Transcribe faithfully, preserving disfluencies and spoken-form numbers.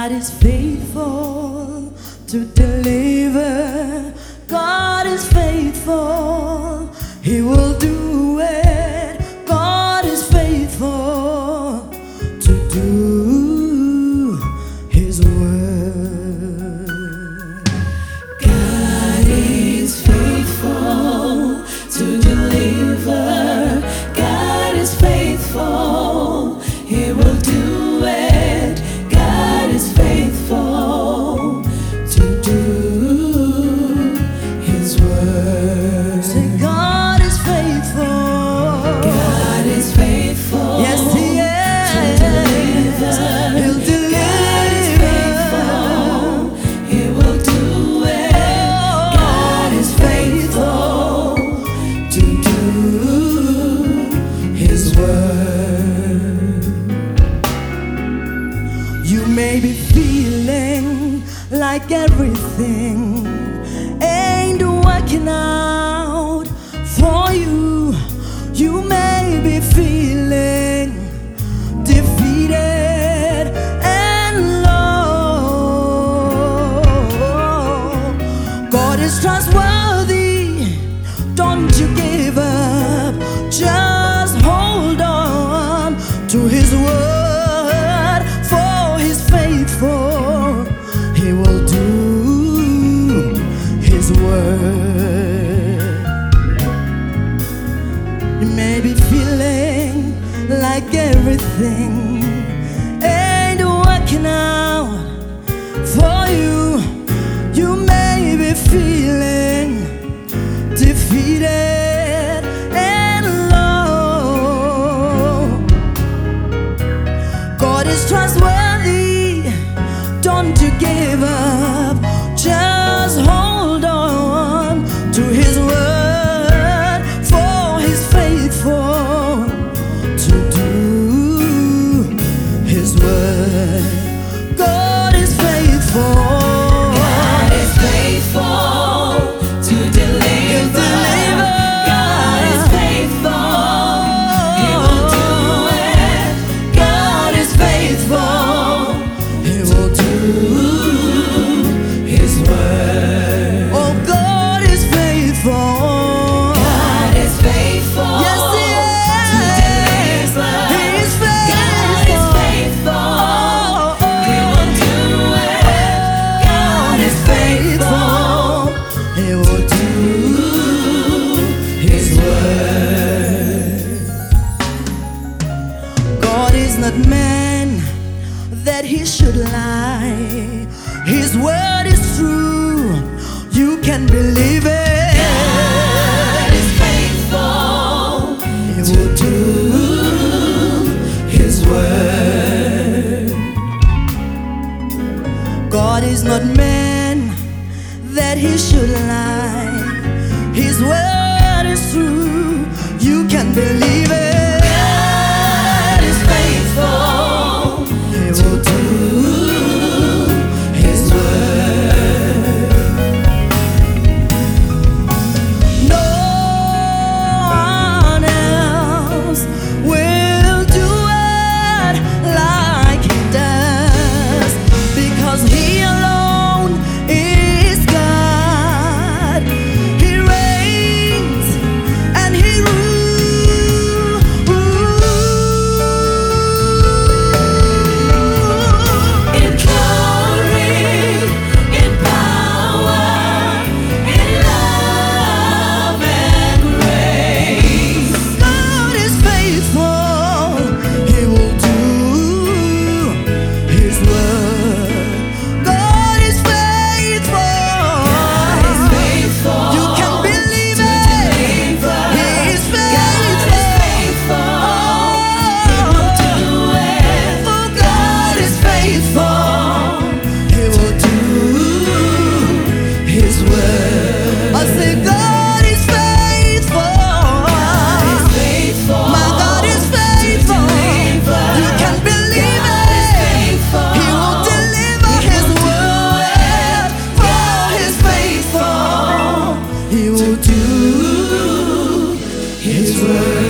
God is faithful to deliver. God is faithful, He will do it. God is faithful to do His word. God is faithful to deliver. God is faithful, He will do it. God is faithful to do His word. Say, God is faithful. God is faithful. Yes, He is. To deliver. He'll deliver. God is faithful, He will do it. God is faithful to do His word. You may be feeling like everything ain't working out for you. You may be feeling defeated and low. God is trustworthy, don't you give up. Just hold on to His word, for He's faithful. He will do His word. You may be feeling like everything ain't working out for you. You may be feeling defeated and low. God is trustworthy, don't you give up. Just hold on to His word, for He's faithful to do His word. God is faithful. God is faithful to deliver. God is faithful, He will do it. God is faithful, He will do. His word. Oh, God is faithful. God is faithful. Yes, He to is. deliver. He is God is faithful, He will do it. God is faithful He will do His word. God is not man that He should lie. His word is true, you can believe it. God is faithful He to will do His word. God is not man that He should lie. His word is true, you can believe it. God is faithful He to will do His word. No one else will do it like He does, because He alone is God. He reigns and He rules In glory, in power, in love and grace. God is faithful, He will do His word. God is faithful, God is faithful. you can believe to it. deliver. He is God is faithful. He will do it. Oh, God is faithful He will do His word. I say God is faithful. God is faithful. My God is to faithful. deliver. You can believe God it. is faithful. He will deliver He His will do word. it. For God He's is faithful. faithful He will do His word.